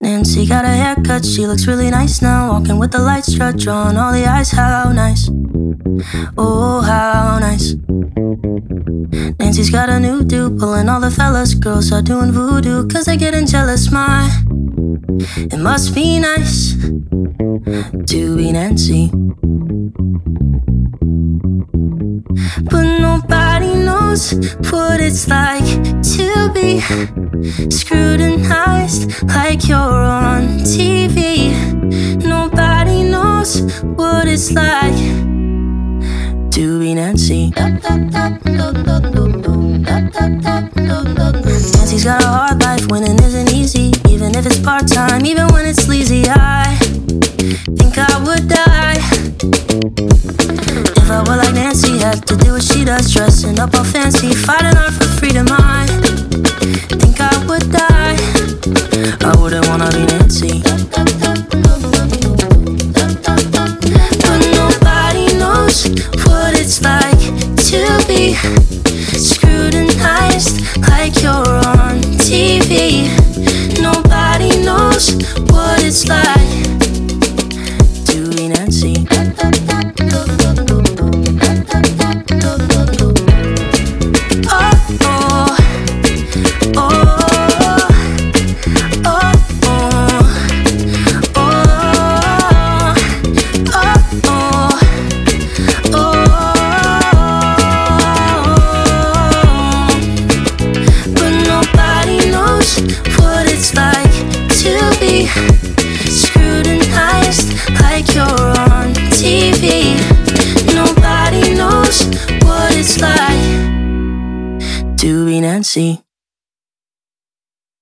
Nancy got a haircut, she looks really nice now. Walking with the light strut, drawing all the eyes, how nice. Oh, how nice. Nancy's got a new dude, pulling all the fellas. Girls are doing voodoo, cause they're getting jealous, my. It must be nice to be Nancy. But nobody knows what it's like to be scrutinized like you're on TV. Nobody knows what it's like to be Nancy. Nancy's got a hard life, winning isn't easy. Even if it's part-time, even when it's sleazy. I think I would die if I were like Nancy, had to do what she does, dressing up all fancy, fighting hard for freedom. I think I would die. I wouldn't wanna be Nancy. But nobody knows what it's like to be scrutinized like you're on TV. Nobody knows what it's like to be Nancy. Scrutinized like you're on TV. Nobody knows what it's like to be Nancy.